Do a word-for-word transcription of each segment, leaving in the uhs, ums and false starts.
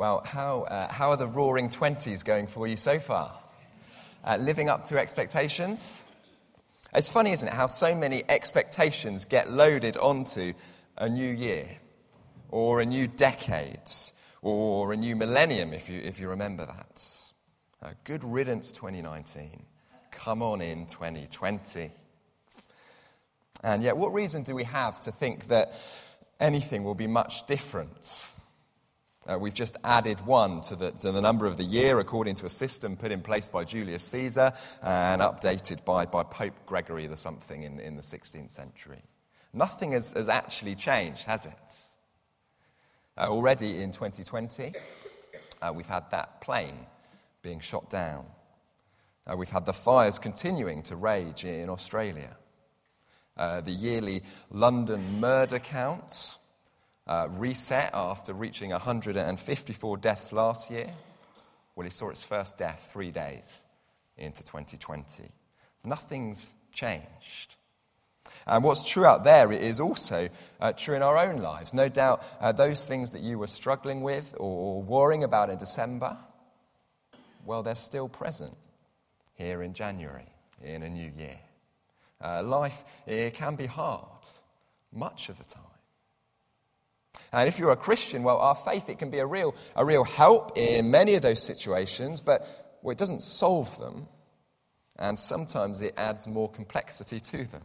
Well, how uh, how are the roaring twenties going for you so far? Uh, living up to expectations? It's funny, isn't it, how so many expectations get loaded onto a new year, or a new decade, or a new millennium, if you if you remember that. Uh, good riddance, twenty nineteen. Come on in, twenty twenty. And yet, what reason do we have to think that anything will be much different? Uh, we've just added one to the, to the number of the year according to a system put in place by Julius Caesar and updated by, by Pope Gregory the something in, in the sixteenth century. Nothing has, has actually changed, has it? Uh, already in twenty twenty, uh, we've had that plane being shot down. Uh, we've had the fires continuing to rage in Australia. Uh, the yearly London murder count Uh, reset after reaching one hundred fifty-four deaths last year. Well, it saw its first death three days into twenty twenty. Nothing's changed. And what's true out there is also uh, true in our own lives. No doubt uh, those things that you were struggling with or worrying about in December, well, they're still present here in January, in a new year. Uh, life, it can be hard much of the time. And if you're a Christian, well, our faith, it can be a real a real help in many of those situations, but well, it doesn't solve them, and sometimes it adds more complexity to them.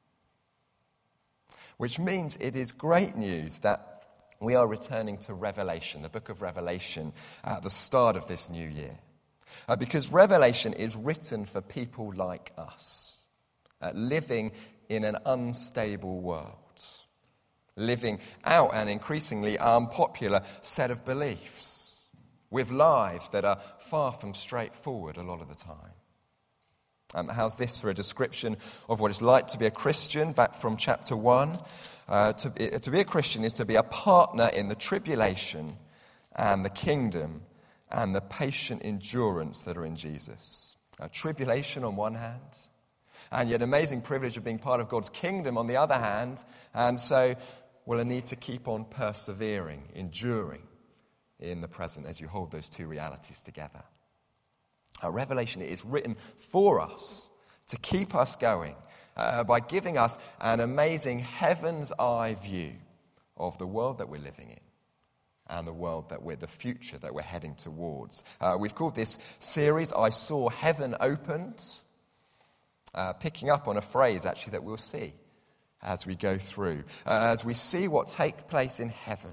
Which means it is great news that we are returning to Revelation, the book of Revelation, at the start of this new year. Uh, because Revelation is written for people like us, uh, living in an unstable world. Living out an increasingly unpopular set of beliefs, with lives that are far from straightforward a lot of the time. Um, how's this for a description of what it's like to be a Christian, back from chapter one? Uh, to, to be a Christian is to be a partner in the tribulation and the kingdom and the patient endurance that are in Jesus. Uh, tribulation on one hand, and yet amazing privilege of being part of God's kingdom on the other hand, and so will a need to keep on persevering, enduring in the present as you hold those two realities together. Our Revelation is written for us to keep us going uh, by giving us an amazing heaven's eye view of the world that we're living in and the world that we're, the future that we're heading towards. Uh, we've called this series, I Saw Heaven Opened, uh, picking up on a phrase actually that we'll see as we go through, uh, as we see what takes place in heaven,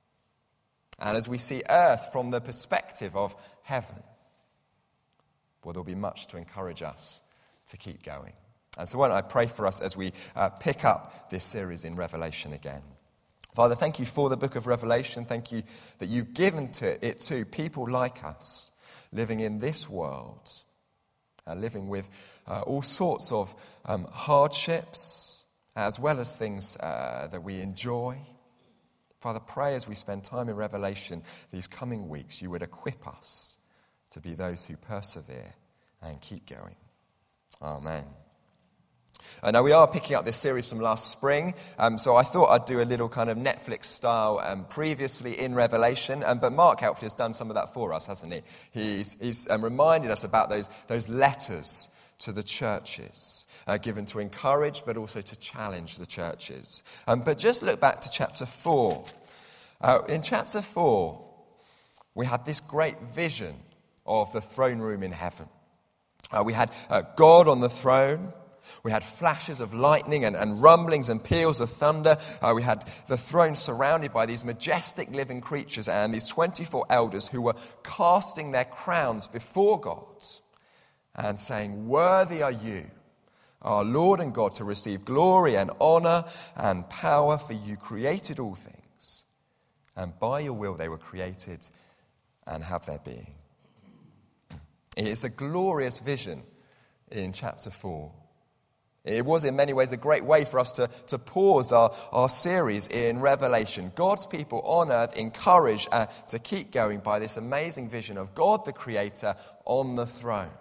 and as we see earth from the perspective of heaven, well, there'll be much to encourage us to keep going. And so why don't I pray for us as we uh, pick up this series in Revelation again. Father, thank you for the book of Revelation. Thank you that you've given to it to people like us, living in this world, uh, living with uh, all sorts of um, hardships, as well as things uh, that we enjoy. Father, pray as we spend time in Revelation these coming weeks, you would equip us to be those who persevere and keep going. Amen. Uh, now, we are picking up this series from last spring, um, so I thought I'd do a little kind of Netflix-style um, previously in Revelation, um, but Mark Helfrey has done some of that for us, hasn't he? He's, he's um, reminded us about those, those letters to the churches, uh, given to encourage but also to challenge the churches. Um, but just look back to chapter four. Uh, in chapter four, we had this great vision of the throne room in heaven. Uh, we had uh, God on the throne. We had flashes of lightning and, and rumblings and peals of thunder. Uh, we had the throne surrounded by these majestic living creatures and these twenty-four elders who were casting their crowns before God and saying, "Worthy are you, our Lord and God, to receive glory and honor and power, for you created all things, and by your will they were created and have their being." It's a glorious vision in chapter four. It was in many ways a great way for us to, to pause our, our series in Revelation. God's people on earth encouraged uh, to keep going by this amazing vision of God the Creator on the throne.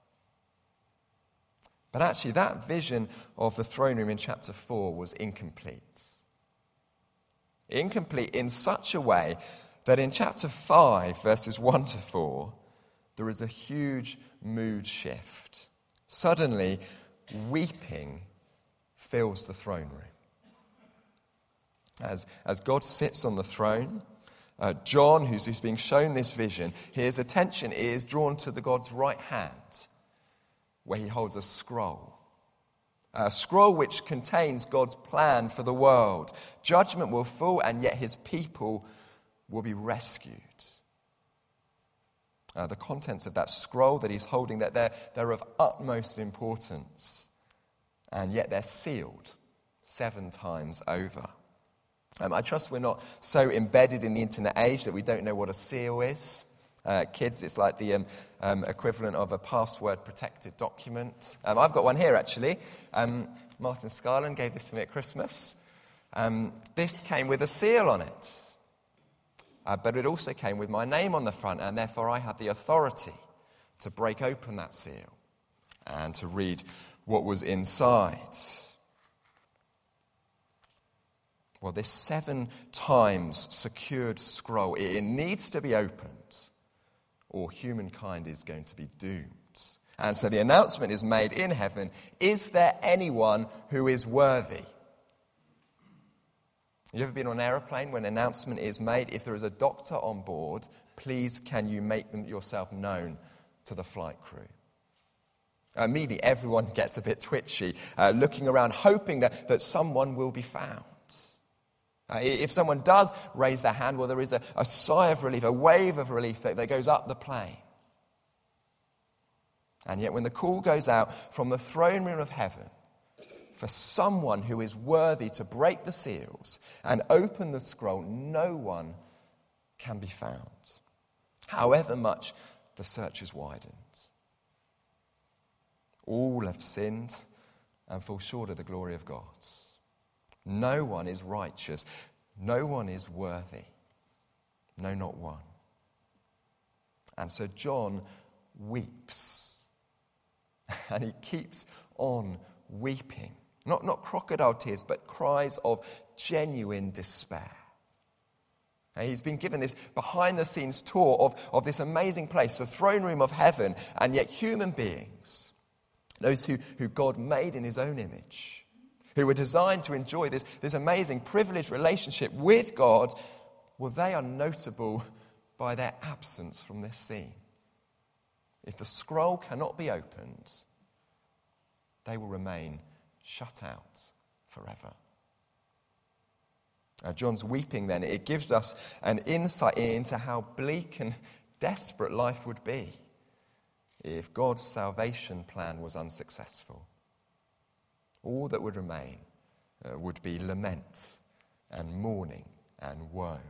But actually that vision of the throne room in chapter four was incomplete. Incomplete in such a way that in chapter five, verses one to four, there is a huge mood shift. Suddenly, weeping fills the throne room. As, as God sits on the throne, uh, John, who's, who's being shown this vision, his attention is drawn to the God's right hand, where he holds a scroll. A scroll which contains God's plan for the world. Judgment will fall, and yet his people will be rescued. Uh, the contents of that scroll that he's holding, that they're, they're of utmost importance, and yet they're sealed seven times over. Um, I trust we're not so embedded in the internet age that we don't know what a seal is. Uh, kids, it's like the um, um, equivalent of a password-protected document. Um, I've got one here, actually. Um, Martin Scarlin gave this to me at Christmas. Um, this came with a seal on it. Uh, but it also came with my name on the front, and therefore I had the authority to break open that seal and to read what was inside. Well, this seven times secured scroll, it, it needs to be opened, or humankind is going to be doomed. And so the announcement is made in heaven, is there anyone who is worthy? You ever been on an aeroplane when an announcement is made? If there is a doctor on board, please can you make them yourself known to the flight crew? Immediately everyone gets a bit twitchy, uh, looking around, hoping that, that someone will be found. Uh, if someone does raise their hand, well, there is a, a sigh of relief, a wave of relief that, that goes up the plane. And yet when the call goes out from the throne room of heaven, for someone who is worthy to break the seals and open the scroll, no one can be found, however much the search is widened. All have sinned and fall short of the glory of God. No one is righteous. No one is worthy. No, not one. And so John weeps. And he keeps on weeping. Not, not crocodile tears, but cries of genuine despair. And he's been given this behind-the-scenes tour of, of this amazing place, the throne room of heaven, and yet human beings, those who, who God made in his own image, who were designed to enjoy this, this amazing, privileged relationship with God, well, they are notable by their absence from this scene. If the scroll cannot be opened, they will remain shut out forever. Now, John's weeping then, it gives us an insight into how bleak and desperate life would be if God's salvation plan was unsuccessful. All that would remain uh, would be lament and mourning and woe.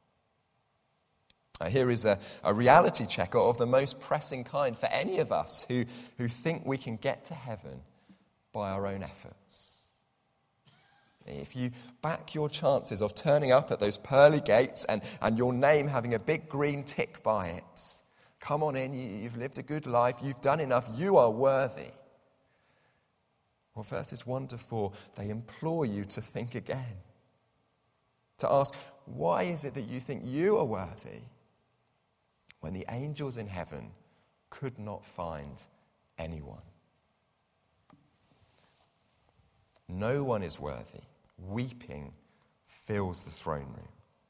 Uh, here is a, a reality check of the most pressing kind for any of us who, who think we can get to heaven by our own efforts. If you back your chances of turning up at those pearly gates and, and your name having a big green tick by it, come on in, you, you've lived a good life, you've done enough, you are worthy. Well, verses one to four, they implore you to think again. To ask, why is it that you think you are worthy when the angels in heaven could not find anyone? No one is worthy. Weeping fills the throne room.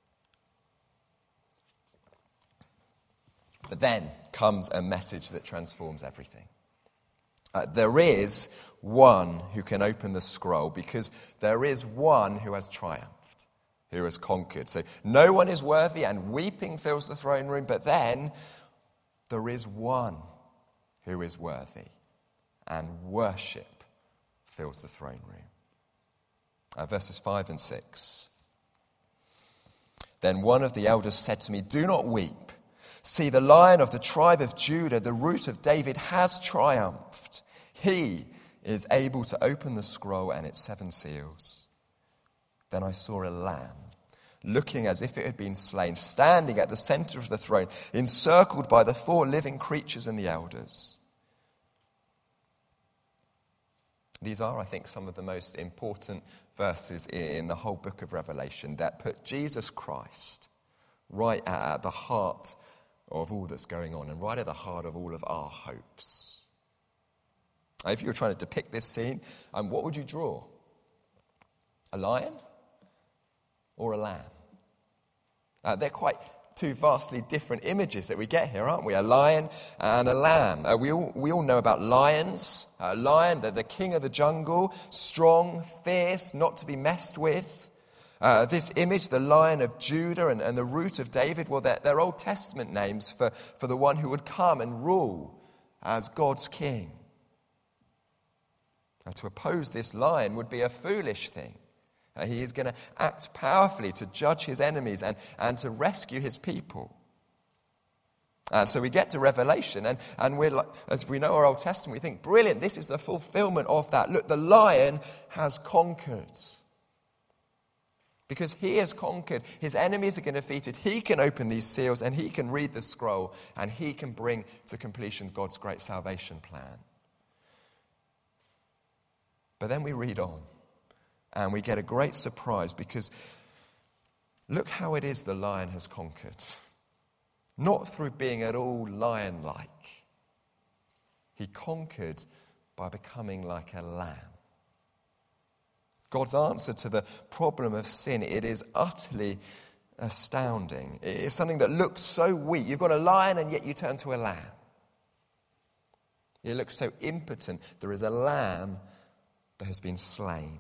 But then comes a message that transforms everything. Uh, there is one who can open the scroll because there is one who has triumphed, who has conquered. So no one is worthy and weeping fills the throne room, but then there is one who is worthy and worship fills the throne room. Uh, verses five and six. Then one of the elders said to me, "Do not weep. See, the Lion of the tribe of Judah, the Root of David, has triumphed. He is able to open the scroll and its seven seals." Then I saw a lamb, looking as if it had been slain, standing at the center of the throne, encircled by the four living creatures and the elders. These are, I think, some of the most important verses in the whole book of Revelation that put Jesus Christ right at the heart of all that's going on and right at the heart of all of our hopes. If you were trying to depict this scene, um, what would you draw? A lion or a lamb? Uh, they're quite two vastly different images that we get here, aren't we? A lion and a lamb. Uh, we all we all know about lions. A lion, they're the king of the jungle, strong, fierce, not to be messed with. Uh, this image, the Lion of Judah and, and the Root of David, well, they're, they're Old Testament names for, for the one who would come and rule as God's king. Now, to oppose this lion would be a foolish thing. Uh, he is going to act powerfully to judge his enemies and, and to rescue his people. And so we get to Revelation, and, and we're like, as we know our Old Testament, we think, brilliant, this is the fulfillment of that. Look, the lion has conquered. Because he has conquered, his enemies are going to be defeated. He can open these seals and he can read the scroll and he can bring to completion God's great salvation plan. But then we read on and we get a great surprise because look how it is the lion has conquered. Not through being at all lion-like. He conquered by becoming like a lamb. God's answer to the problem of sin, it is utterly astounding. It is something that looks so weak. You've got a lion and yet you turn to a lamb. It looks so impotent. There is a lamb that has been slain.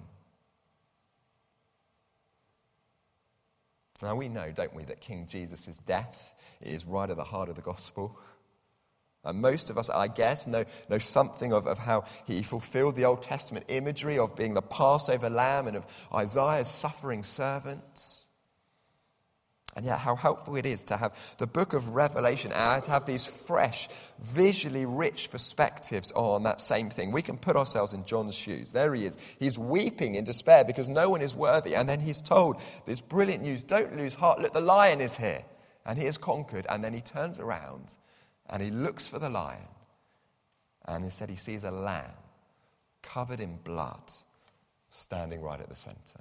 Now we know, don't we, that King Jesus' death is right at the heart of the gospel. And most of us, I guess, know, know something of, of how he fulfilled the Old Testament imagery of being the Passover lamb and of Isaiah's suffering servant. And yet how helpful it is to have the book of Revelation and to have these fresh, visually rich perspectives on that same thing. We can put ourselves in John's shoes. There he is. He's weeping in despair because no one is worthy. And then he's told this brilliant news, don't lose heart. Look, the lion is here. And he has conquered. And then he turns around and he looks for the lion. And instead he sees a lamb covered in blood standing right at the center.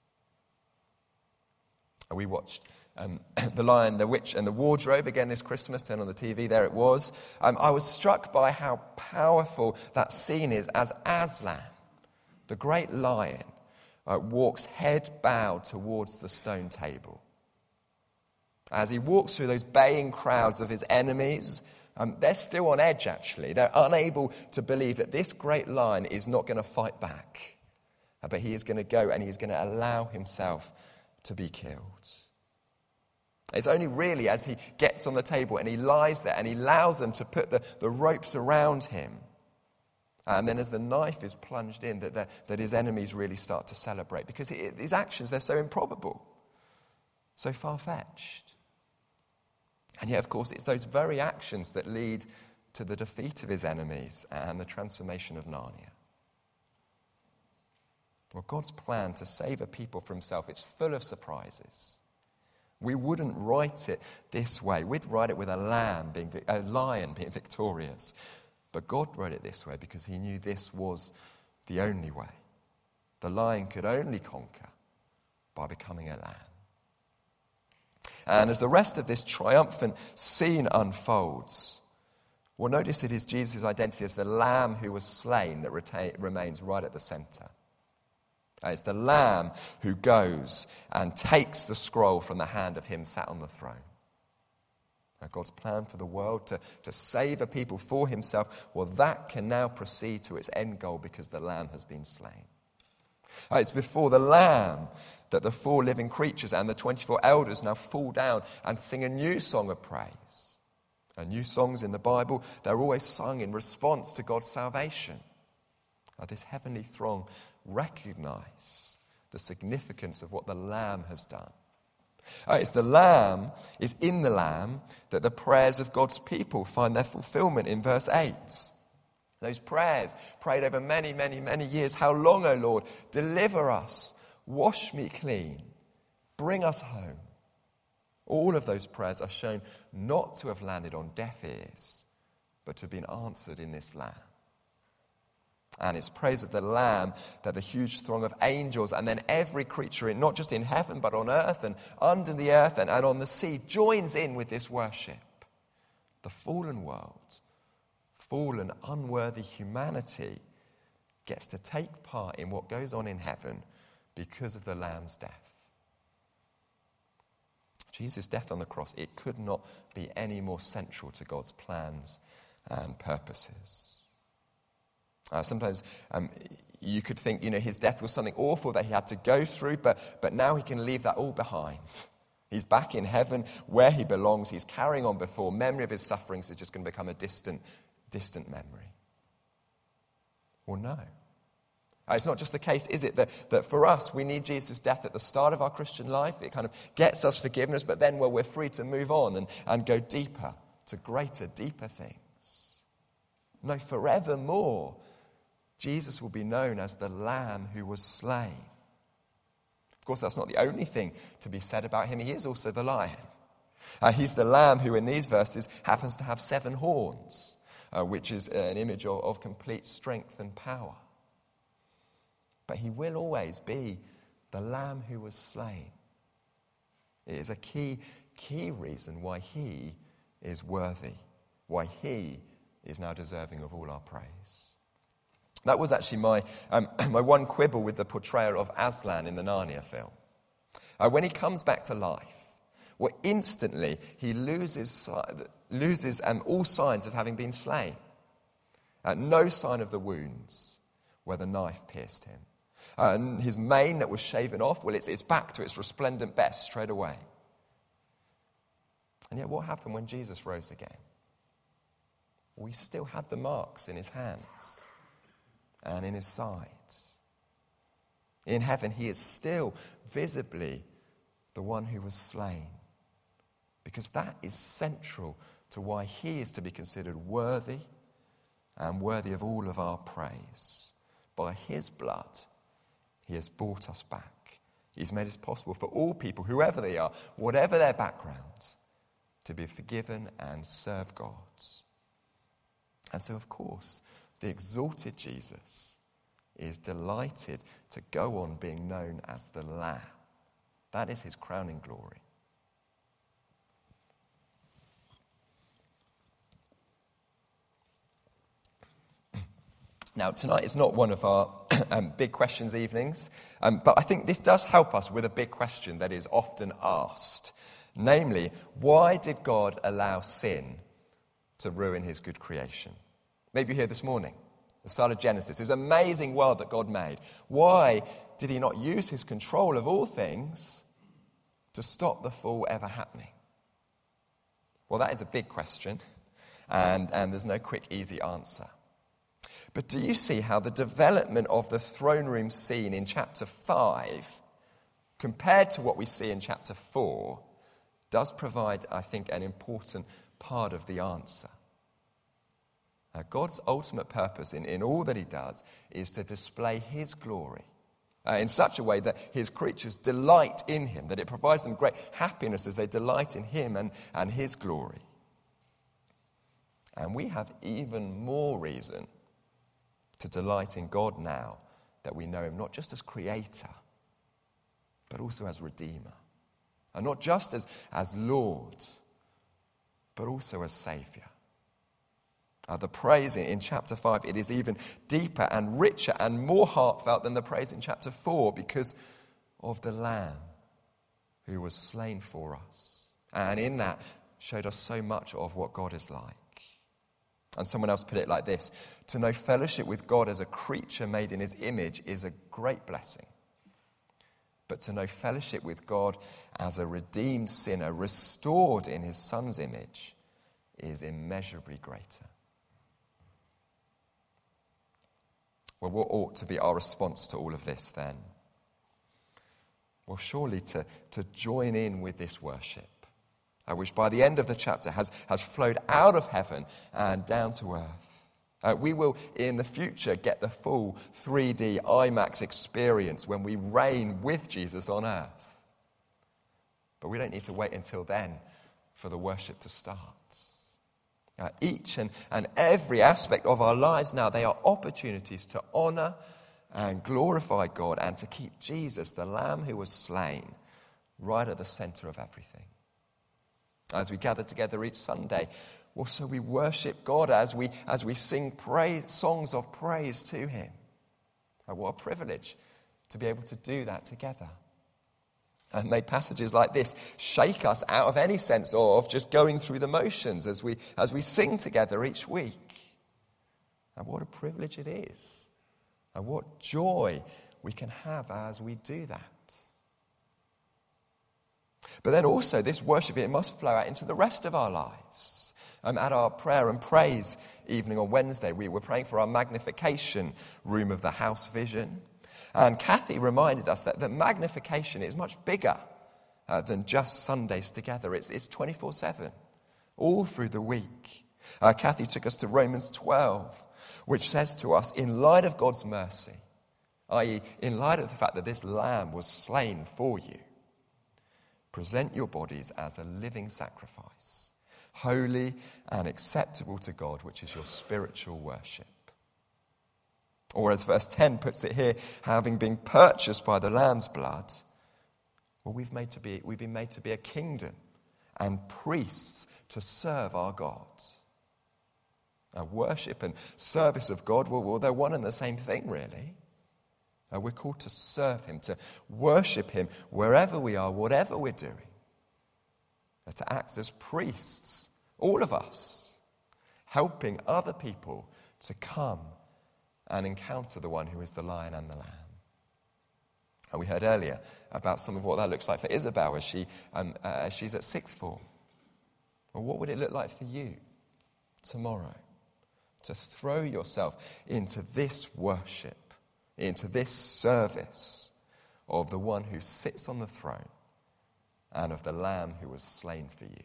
And we watched um, The Lion, the Witch and the Wardrobe again this Christmas, turned on the T V, there it was. Um, I was struck by how powerful that scene is as Aslan, the great lion, uh, walks head bowed towards the stone table. As he walks through those baying crowds of his enemies, um, they're still on edge, actually. They're unable to believe that this great lion is not going to fight back. Uh, but he is going to go and he's going to allow himself to be killed. It's only really as he gets on the table and he lies there and he allows them to put the, the ropes around him. And then as the knife is plunged in, that, the, that his enemies really start to celebrate. Because it, his actions, they're so improbable, so far-fetched. And yet, of course, it's those very actions that lead to the defeat of his enemies and the transformation of Narnia. Well, God's plan to save a people from himself, it's full of surprises. We wouldn't write it this way. We'd write it with a lamb being, a lion being victorious. But God wrote it this way because he knew this was the only way. The lion could only conquer by becoming a lamb. And as the rest of this triumphant scene unfolds, well, notice it is Jesus' identity as the lamb who was slain that retain, remains right at the center. It's the lamb who goes and takes the scroll from the hand of him sat on the throne. Now, God's plan for the world to, to save a people for himself, well, that can now proceed to its end goal because the lamb has been slain. It's before the lamb that the four living creatures and the twenty-four elders now fall down and sing a new song of praise. And new songs in the Bible, they're always sung in response to God's salvation. Now, this heavenly throng recognize the significance of what the Lamb has done. Uh, it's the Lamb, it's in the Lamb that the prayers of God's people find their fulfillment in verse eight. Those prayers prayed over many, many, many years. How long, O Lord? Deliver us. Wash me clean. Bring us home. All of those prayers are shown not to have landed on deaf ears, but to have been answered in this Lamb. And it's praise of the Lamb that the huge throng of angels and then every creature, in not just in heaven, but on earth and under the earth and, and on the sea, joins in with this worship. The fallen world, fallen, unworthy humanity gets to take part in what goes on in heaven because of the Lamb's death. Jesus' death on the cross, it could not be any more central to God's plans and purposes. Uh, sometimes um, you could think, you know, his death was something awful that he had to go through, but, but now he can leave that all behind. He's back in heaven where he belongs. He's carrying on before. Memory of his sufferings is just going to become a distant, distant memory. Well, no. Uh, it's not just the case, is it, that, that for us, we need Jesus' death at the start of our Christian life. It kind of gets us forgiveness, but then well, we're free to move on and, and go deeper to greater, deeper things. No, forevermore, Jesus will be known as the Lamb who was slain. Of course, that's not the only thing to be said about him. He is also the Lion. Uh, he's the Lamb who, in these verses, happens to have seven horns, uh, which is an image of, of complete strength and power. But he will always be the Lamb who was slain. It is a key, key reason why he is worthy, why he is now deserving of all our praise. That was actually my um, my one quibble with the portrayal of Aslan in the Narnia film. Uh, when he comes back to life, well, instantly he loses loses um, all signs of having been slain. Uh, no sign of the wounds where the knife pierced him. Uh, and his mane that was shaven off, well, it's, it's back to its resplendent best straight away. And yet what happened when Jesus rose again? Well, he still had the marks in his hands and in his sides. In heaven, he is still visibly the one who was slain, because that is central to why he is to be considered worthy and worthy of all of our praise. By his blood, he has brought us back. He's made it possible for all people, whoever they are, whatever their backgrounds, to be forgiven and serve God. And so, of course, the exalted Jesus is delighted to go on being known as the Lamb. That is his crowning glory. Now, tonight is not one of our um, big questions evenings, um, but I think this does help us with a big question that is often asked. Namely, why did God allow sin to ruin his good creation? Maybe you're here this morning, the start of Genesis, this amazing world that God made. Why did he not use his control of all things to stop the fall ever happening? Well, that is a big question, and, and there's no quick, easy answer. But do you see how the development of the throne room scene in chapter five, compared to what we see in chapter four, does provide, I think, an important part of the answer? Uh, God's ultimate purpose in, in all that he does is to display his glory uh, in such a way that his creatures delight in him, that it provides them great happiness as they delight in him and, and his glory. And we have even more reason to delight in God now that we know him not just as creator, but also as redeemer. And not just as, as Lord, but also as Saviour. Uh, the praise in, in chapter five, it is even deeper and richer and more heartfelt than the praise in chapter four because of the Lamb who was slain for us. And in that showed us so much of what God is like. And someone else put it like this: to know fellowship with God as a creature made in his image is a great blessing. But to know fellowship with God as a redeemed sinner, restored in his Son's image, is immeasurably greater. Well, what ought to be our response to all of this then? Well, surely to, to join in with this worship, uh, which by the end of the chapter has, has flowed out of heaven and down to earth. Uh, we will, in the future, get the full three D IMAX experience when we reign with Jesus on earth. But we don't need to wait until then for the worship to start. Uh, each and, and every aspect of our lives now, they are opportunities to honour and glorify God and to keep Jesus, the Lamb who was slain, right at the centre of everything. As we gather together each Sunday, also we worship God as we, as we sing praise, songs of praise to him. And what a privilege to be able to do that together. And may passages like this shake us out of any sense of just going through the motions as we, as we sing together each week. And what a privilege it is. And what joy we can have as we do that. But then also this worship, it must flow out into the rest of our lives. Um, at our prayer and praise evening on Wednesday, we were praying for our magnification room of the house vision. And Kathy reminded us that the magnification is much bigger uh, than just Sundays together. It's, it's twenty-four seven, all through the week. Uh, Kathy took us to Romans twelve, which says to us, in light of God's mercy, that is, in light of the fact that this lamb was slain for you, present your bodies as a living sacrifice, holy and acceptable to God, which is your spiritual worship. Or as verse ten puts it here, having been purchased by the Lamb's blood, well, we've, made to be, we've been made to be a kingdom and priests to serve our God. Our worship and service of God, well, well, they're one and the same thing, really. Uh, we're called to serve him, to worship him wherever we are, whatever we're doing. Uh, to act as priests, all of us, helping other people to come and encounter the one who is the Lion and the Lamb. And we heard earlier about some of what that looks like for Isabel as she, um, uh, as she's at sixth form. Well, what would it look like for you tomorrow? To throw yourself into this worship, into this service of the one who sits on the throne and of the Lamb who was slain for you.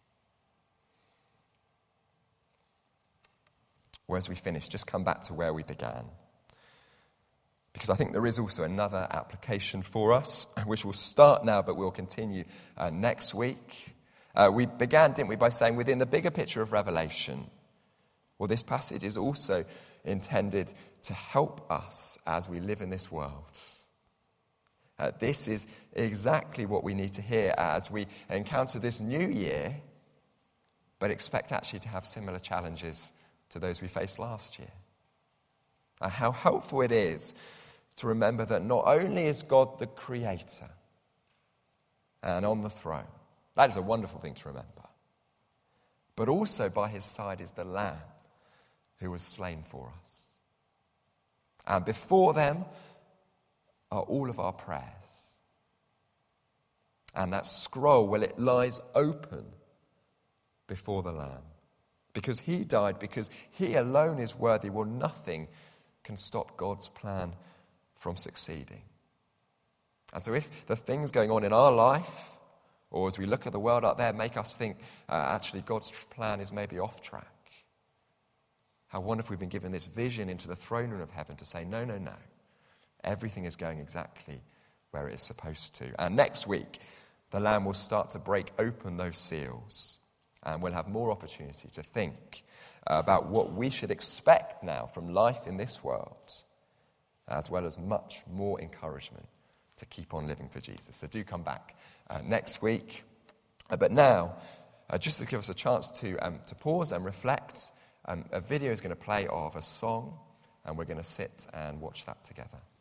Well, as we finish, just come back to where we began. Because I think there is also another application for us, which will start now, but we'll continue uh, next week. Uh, we began, didn't we, by saying within the bigger picture of Revelation, well, this passage is also intended to help us as we live in this world. Uh, this is exactly what we need to hear as we encounter this new year, but expect actually to have similar challenges to those we faced last year. Uh, how helpful it is to remember that not only is God the creator and on the throne, that is a wonderful thing to remember, but also by his side is the Lamb who was slain for us. And before them are all of our prayers. And that scroll, well, it lies open before the Lamb. Because he died, because he alone is worthy, well, nothing can stop God's plan from succeeding. And so if the things going on in our life, or as we look at the world out there, make us think, uh, actually God's plan is maybe off track, how wonderful we've been given this vision into the throne room of heaven to say, no, no, no. Everything is going exactly where it is supposed to. And next week, the Lamb will start to break open those seals. And we'll have more opportunity to think about what we should expect now from life in this world, as well as much more encouragement to keep on living for Jesus. So do come back uh, next week. Uh, but now, uh, just to give us a chance to, um, to pause and reflect, Um, a video is going to play of a song, and we're going to sit and watch that together.